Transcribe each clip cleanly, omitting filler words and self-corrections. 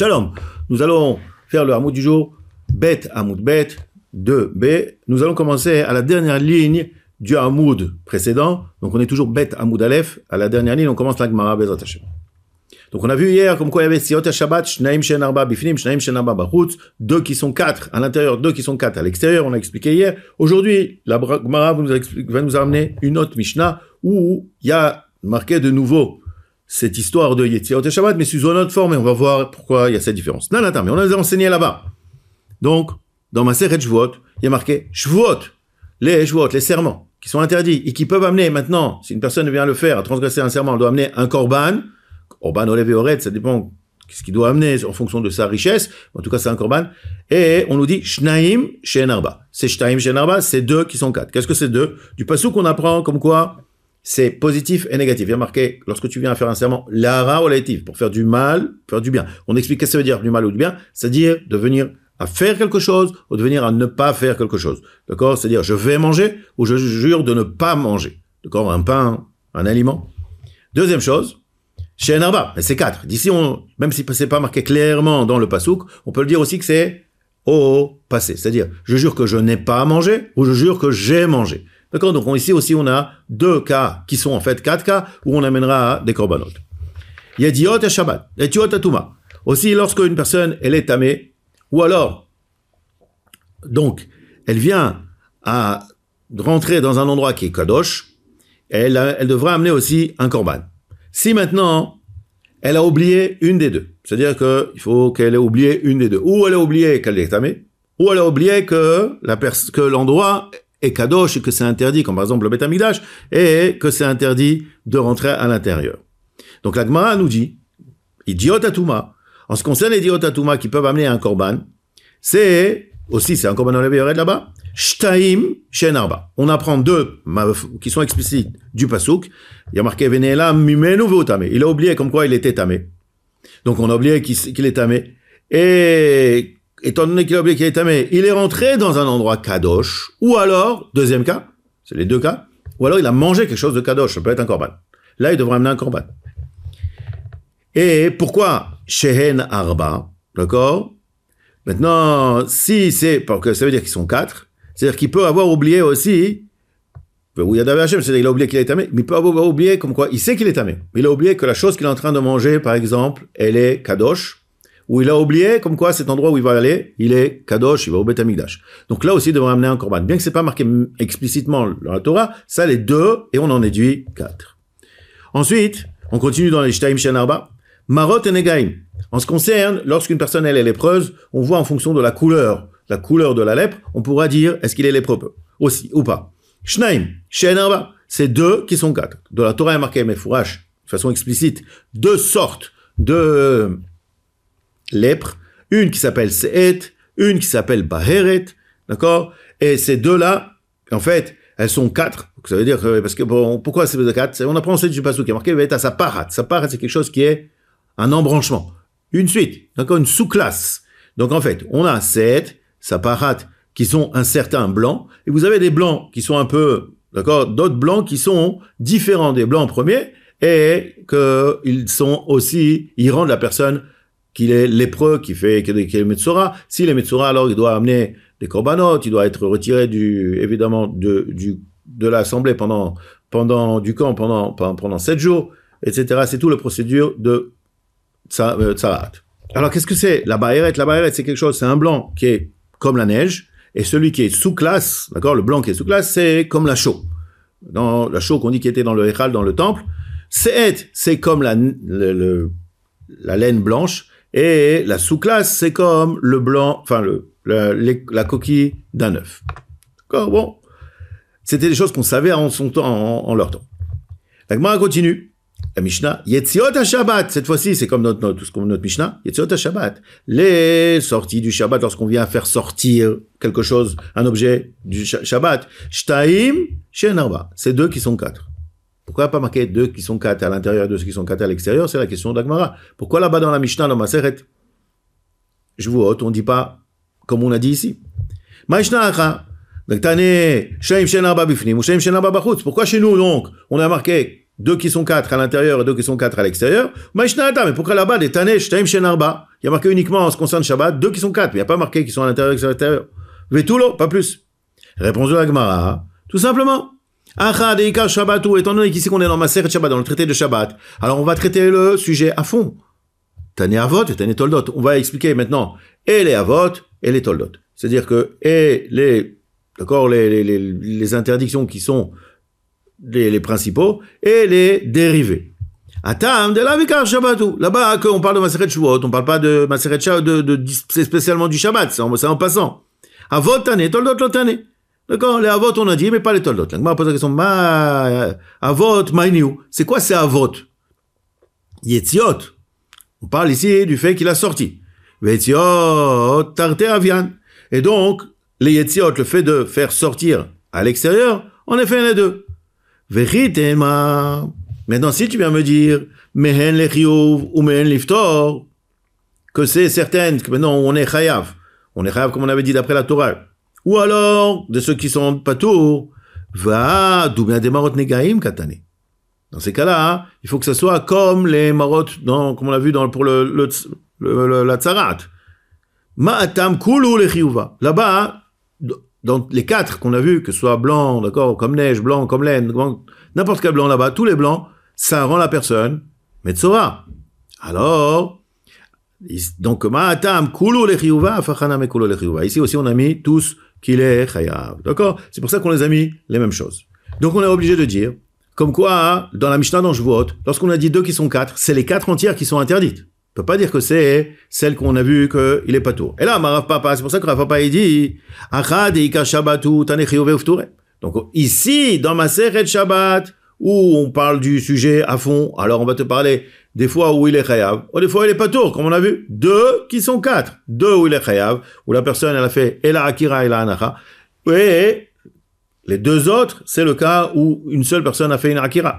Shalom. Nous allons faire le hamoud du jour, Bet Hamoud Bet, 2b. Nous allons commencer à la dernière ligne du hamoud précédent. Donc on est toujours Bet Hamoud Aleph. À la dernière ligne, on commence la Gemara Bezrat Hashem. Donc on a vu hier comme quoi il y avait Siot HaShabbat, Shnaim Shen Arba Bifnim, Shnaim Shen Arba Bachutz, 2 qui sont 4 à l'intérieur, 2 qui sont 4 à l'extérieur, on a expliqué hier. Aujourd'hui, la Gemara va nous amener une autre Mishnah où il y a marqué de nouveau cette histoire de Yetziot HaShabbat, mais sous une autre forme, et on va voir pourquoi il y a cette différence. Non, attends, mais on a enseigné là-bas. Donc, dans Masechet Shvuot, il y a marqué Shvuot, les serments, qui sont interdits, et qui peuvent amener maintenant, si une personne vient le faire, à transgresser un serment, elle doit amener un korban, Olev et Ored, ça dépend ce qu'il doit amener en fonction de sa richesse. En tout cas, c'est un korban. Et on nous dit Shnaim Shen Arba. C'est Shnaim Shen Arba, c'est 2 qui sont 4. Qu'est-ce que c'est 2? Du passouk qu'on apprend comme quoi c'est positif et négatif. Il y a marqué, lorsque tu viens à faire un serment, l'ara ou l'aïtif, pour faire du mal, faire du bien. On explique qu'est-ce que ça veut dire, du mal ou du bien. C'est-à-dire de venir à faire quelque chose ou de venir à ne pas faire quelque chose. D'accord? C'est-à-dire, je vais manger ou je jure de ne pas manger. D'accord? Un pain, un aliment. Deuxième chose, Shen Arba, mais c'est 4. D'ici, même si c'est pas marqué clairement dans le pasouk, on peut le dire aussi que c'est au passé. C'est-à-dire, je jure que je n'ai pas mangé ou je jure que j'ai mangé. D'accord? Donc ici aussi, on a 2 cas qui sont en fait 4 cas où on amènera des korbanot. Yediot et Shabbat, Yediot Atuma. Aussi, lorsque une personne, elle est tamée, ou alors, donc, elle vient à rentrer dans un endroit qui est kadosh, elle devra amener aussi un korban. Si maintenant, elle a oublié une des deux, c'est-à-dire qu'il faut qu'elle ait oublié une des deux, ou elle a oublié qu'elle est tamée, ou elle a oublié que l'endroit est kadosh et que c'est interdit, comme par exemple le Beth Amikdash, et que c'est interdit de rentrer à l'intérieur. Donc la Gemara nous dit, idiot atuma, en ce qui concerne les idiot atuma qui peuvent amener un korban, c'est un korban Olev et Ored là-bas, Shtaim Shen Arba. On apprend 2 qui sont explicites du pasouk. Il y a marqué Venela Mimenu Veutame. Il a oublié comme quoi il était tamé. Donc on a oublié qu'il est tamé. Et étant donné qu'il a oublié qu'il est tamé, il est rentré dans un endroit kadosh. Ou alors, deuxième cas, c'est les 2 cas, ou alors il a mangé quelque chose de kadosh. Ça peut être un korban. Là, il devrait amener un korban. Et pourquoi Shehen Arba? D'accord? Maintenant, si c'est, parce que ça veut dire qu'ils sont 4, c'est-à-dire qu'il peut avoir oublié aussi, où il y a David Hashem, c'est-à-dire qu'il a oublié qu'il est tamé, mais il peut avoir oublié comme quoi, il sait qu'il est tamé, mais il a oublié que la chose qu'il est en train de manger, par exemple, elle est kadosh, ou il a oublié comme quoi cet endroit où il va aller, il est kadosh, il va au Beth Amikdash. Donc là aussi, il devrait amener un korban. Bien que c'est pas marqué explicitement dans la Torah, ça les 2, et on en déduit 4. Ensuite, on continue dans les Shtaim Shen Arba, Marot et Negaim. En ce qui concerne, lorsqu'une personne elle est lépreuse, on voit en fonction de la couleur de la lèpre, on pourra dire est-ce qu'il est lépreux aussi ou pas. Shnaim, Shen Arba, c'est 2 qui sont 4. De la Torah est marqué Mefourash, de façon explicite, 2 sortes de lèpre, une qui s'appelle Se'et, une qui s'appelle Baheret, d'accord? Et ces 2-là, en fait, elles sont 4. Ça veut dire que, parce que pourquoi c'est 4? On apprend ensuite du passage qui est marqué Veta Saparat. Saparat, c'est quelque chose qui est un embranchement. Une suite, d'accord, une sous-classe. Donc en fait, on a 7 saparat qui sont un certain blanc, et vous avez des blancs qui sont un peu, d'accord, d'autres blancs qui sont différents des blancs premiers, et qu'ils sont aussi, ils rendent la personne qu'il est lépreux, qu'il est Metzora. S'il est Metzora, alors il doit amener des korbanot, il doit être retiré évidemment de l'assemblée pendant 7 jours, etc. C'est tout la procédure de Tsarat. Alors, qu'est-ce que c'est? La Baheret, c'est quelque chose, c'est un blanc qui est comme la neige, et celui qui est sous-classe, d'accord, le blanc qui est sous-classe, c'est comme la chaux. Dans la chaux qu'on dit qui était dans le Echal, dans le temple. C'est comme la laine blanche, et la sous-classe, c'est comme le blanc, enfin, la coquille d'un œuf. D'accord? Bon. C'était des choses qu'on savait en son temps, en leur temps. La Gemara continue. La Mishnah, Yetziot HaShabbat, cette fois-ci, c'est comme notre Mishnah, Yetziot HaShabbat, les sorties du Shabbat, lorsqu'on vient faire sortir quelque chose, un objet du Shabbat, Shtaim, Shen Arba, c'est 2 qui sont 4. Pourquoi pas marquer 2 qui sont 4 à l'intérieur et 2 qui sont 4 à l'extérieur? C'est la question d'Agmara. Pourquoi là-bas dans la Mishnah, dans Maseret, je vous ôte, on dit pas, comme on a dit ici. Maïshna Acha, Pourquoi chez nous, donc, on a marqué deux qui sont 4 à l'intérieur et deux qui sont 4 à l'extérieur. Mais pourquoi là-bas, des Tané, Shtaim Shen Arba? Il y a marqué uniquement en ce qui concerne Shabbat, deux qui sont 4, mais il n'y a pas marqué qui sont à l'intérieur et à l'extérieur. Vetulo, pas plus. Réponse de la Gemara, tout simplement. Achad et Ikar Shabbatou, étant donné qu'ici qu'on est dans Maseret Shabbat, dans le traité de Shabbat, alors on va traiter le sujet à fond. Tané Avot et Tané Toldot. On va expliquer maintenant et les Avot et les Toldot. C'est-à-dire que, et les, d'accord, les interdictions qui sont les principaux, et les dérivés. Atam de la Vikar Shabbatou. Là-bas, on parle de Maseret Shavuot, on parle pas de Maseret Shabbat, c'est spécialement du Shabbat, c'est en passant. Avot Tané, Toldot Lotané. D'accord, les Avot on a dit, mais pas les Toldot. Là, on pose la question, Avot, Maïniou. C'est quoi ces Avot? Yetziot. On parle ici du fait qu'il a sorti. Yetziot, Tarte Avian. Et donc, les Yetziot, le fait de faire sortir à l'extérieur, en effet, il y en a deux. Veritema. Maintenant, si tu viens me dire, Mehen lechiyuv ou Mehen liftor, que c'est certain que maintenant on est chayav. On est chayav comme on avait dit d'après la Torah. Ou alors, de ceux qui sont patour, va doubler des marot negaim katane. Dans ces cas-là, il faut que ça soit comme les marot, comme on l'a vu pour la tsarat. Ma'atam kulu lechiyuva. Là-bas, dans les 4 qu'on a vu, que ce soit blanc, d'accord, comme neige, blanc, comme laine, n'importe quel blanc là-bas, tous les blancs, ça rend la personne Metzora. Alors, donc, Ma'atam kulu lechiyuva, afachanam kulu lechiyuva. Ici aussi, on a mis tous qu'il est chayav. D'accord? C'est pour ça qu'on les a mis les mêmes choses. Donc, on est obligé de dire, comme quoi, dans la Mishnah dans Shavuot, lorsqu'on a dit 2 qui sont 4, c'est les 4 entières qui sont interdites. On peut pas dire que c'est celle qu'on a vu qu'il est pas tout. Et là, Rav Papa, c'est pour ça que Rav Papa, il dit, Achad eika Shabbatu tane chiyuve ufture. Donc, ici, dans Maseret Shabbat, où on parle du sujet à fond, alors on va te parler des fois où il est chayav, ou des fois il est pas tour, comme on a vu. 2 qui sont 4. 2 où il est chayav, où la personne, elle a fait Ela Akira, Ela Anacha. Et les 2 autres, c'est le cas où une seule personne a fait une Akira.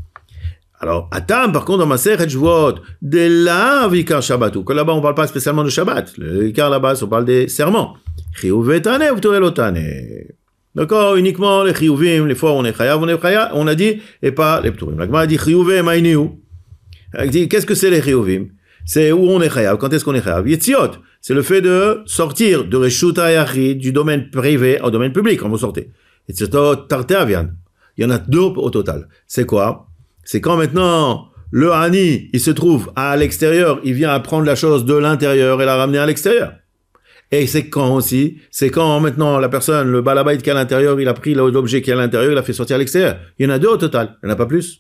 Alors, Atam, par contre, dans Maseret Shavuot, de la Vikar Shabbatou, que là-bas, on parle pas spécialement de Shabbat. Le Vikar là-bas, on parle des serments. Chiyuv tane ou Torah lotane. D'accord, uniquement les Chiyuvim, les fois où on est chayav, on a dit, et pas les Pturim. La Gemara dit Chiyuv maïniou. Elle dit, qu'est-ce que c'est les Chiyuvim? C'est où on est chayav. Quand est-ce qu'on est chayav? Yetziot. C'est le fait de sortir de Reshut HaYachid, du domaine privé au domaine public, quand vous sortez. Yetziot Tarte Avian. Il y en a 2 au total. C'est quoi? C'est quand maintenant, le Hani, il se trouve à l'extérieur, il vient prendre la chose de l'intérieur et la ramener à l'extérieur. Et c'est quand aussi? C'est quand maintenant la personne, le balabait qui est à l'intérieur, il a pris l'objet qui est à l'intérieur, il l'a fait sortir à l'extérieur. Il y en a 2 au total. Il n'y en a pas plus.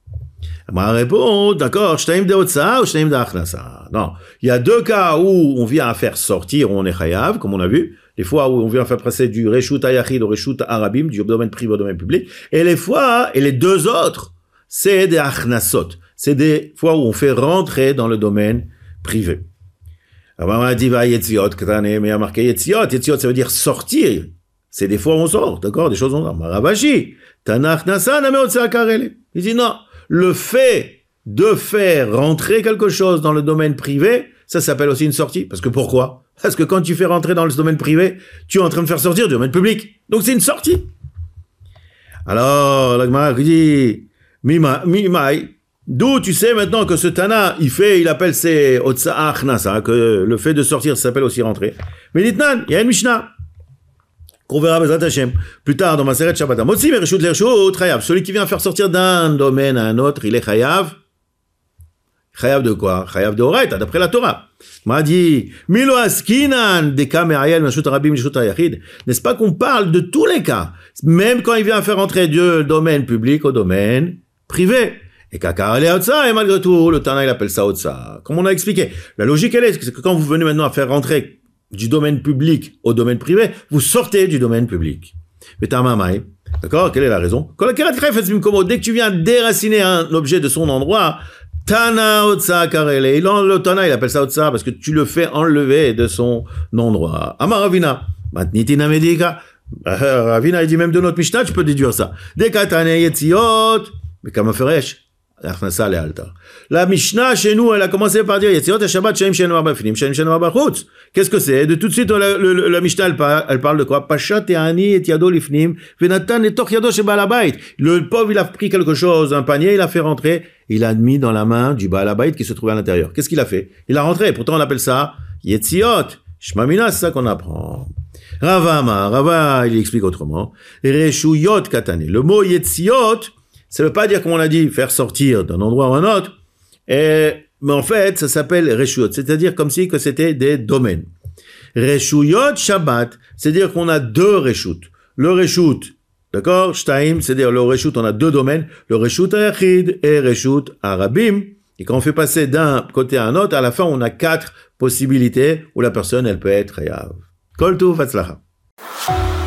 Ma réponse, d'accord, shtaim de otsa ou shtaim de achnasa. Non. Il y a 2 cas où on vient à faire sortir, où on est chayav, comme on a vu. Les fois où on vient faire passer du reshut hayachid au reshut arabim, du domaine privé au domaine public. Et les fois, et les 2 autres, c'est des achnasot. C'est des fois où on fait rentrer dans le domaine privé. Alors, on a dit, va yetziot, mais il y a marqué yetziot. Yetziot, ça veut dire sortir. C'est des fois où on sort, d'accord? Des choses on sort. Maravashi, tanach nasa, nameotsa karele. Il dit non. Le fait de faire rentrer quelque chose dans le domaine privé, ça s'appelle aussi une sortie. Parce que pourquoi? Parce que quand tu fais rentrer dans le domaine privé, tu es en train de faire sortir du domaine public. Donc c'est une sortie. Alors, la Gemara dit, Mimai, d'où tu sais maintenant que ce Tana, il appelle ses Otsa Achnasa, que le fait de sortir, ça s'appelle aussi rentrer. Mais Nitnan, il y a une Mishnah, qu'on verra Bezrat Hashem, plus tard dans Maseret Shabbat. Motzi mereshut lershut chayav. Celui qui vient faire sortir d'un domaine à un autre, il est chayav. Chayav de quoi? Chayav de Oraita, d'après la Torah. M'a dit, Milo askinan deka me'ayel mereshut arabim mereshut hayachid. N'est-ce pas qu'on parle de tous les cas? Même quand il vient faire entrer du domaine public au domaine privé. Et kakar ele otsa, et malgré tout, le Tana, il appelle ça otsa. Comme on a expliqué. La logique, elle est, c'est que quand vous venez maintenant à faire rentrer du domaine public au domaine privé, vous sortez du domaine public. D'accord? Quelle est la raison? Dès que tu viens déraciner un objet de son endroit, Tana Otsa Karele. Le Tana, il appelle ça Otsa parce que tu le fais enlever de son endroit. Amaravina. Matnitina Medika. Ravina, il dit même de notre Mishnah, tu peux déduire ça. Dekatane Yetziot. Mais Kamaferesh. הכנסה לאלתר. La Mishnah, chez nous, elle a commencé par dire Yetziot HaShabbat Shenim Shenem Bafnim, Shenim Shenem Bachutz. Qu'est-ce que c'est? De tout de suite, la Mishnah, elle parle de quoi? Pashat et Ani et Yado Lifnim, Venatan et Toch Yado Sheba'al Habayit. Le pauvre, il a pris quelque chose, un panier, il a fait rentrer, il a mis dans la main du Ba'al Habayit qui se trouvait à l'intérieur. Qu'est-ce qu'il a fait? Il a rentré. Pourtant, on appelle ça Yetziot. Shmamina, c'est ça qu'on apprend. Rava, il explique autrement. Reshuyot Katane. Le mot Yetziot, ça veut pas dire, comme on l'a dit, faire sortir d'un endroit ou un autre. Mais en fait, ça s'appelle Reshuyot. C'est-à-dire comme si que c'était des domaines. Reshuyot Shabbat, c'est-à-dire qu'on a deux Reshut. Le Reshut, d'accord? Shtaim, c'est-à-dire le Reshut, on a deux domaines. Le Reshut Ayachid et Reshut Arabim. Et quand on fait passer d'un côté à un autre, à la fin, on a 4 possibilités où la personne, elle peut être Hayav. Kol Tov, Hatzlacha.